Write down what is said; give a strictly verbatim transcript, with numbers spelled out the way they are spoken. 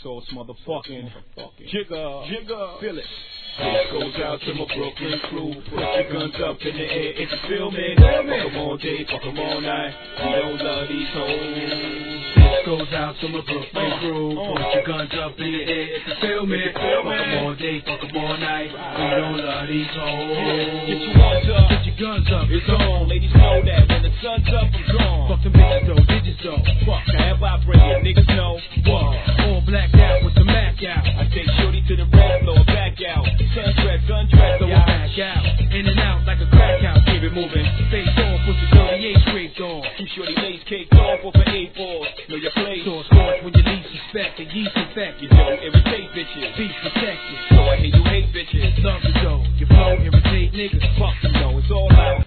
sauce, motherfucking Jigga, Jigga, feel it. This goes out to my Brooklyn crew. Put your guns up in the air if you feel me. Fuck 'em all day, fuck 'em all night. We don't love these hoes. This goes out to my Brooklyn crew. Put your guns up in the air if you feel me. Fuck 'em all day, fuck 'em all night. We don't love these hoes. Get your ones up, Get your guns up, it's on. Ladies know that when the sun's up, I'm gone. Fuck them bitches though, digits though. Fuck, however I bring it, niggas know what. All blacked out with the Mac out. I take shorty to the red floor, back out. Sunset, gun track, So so I back out, in and out like a crack house. Keep it moving, face off with the thirty-eight scraped on. Keep shorty lace caked off over eight balls. Know your place. So scorch when you least suspect the yeast infect You don't irritate bitches. Beef protected. So I hear you hate bitches. Love the dough, your flow irritate niggas. Fuck you know, it's all out.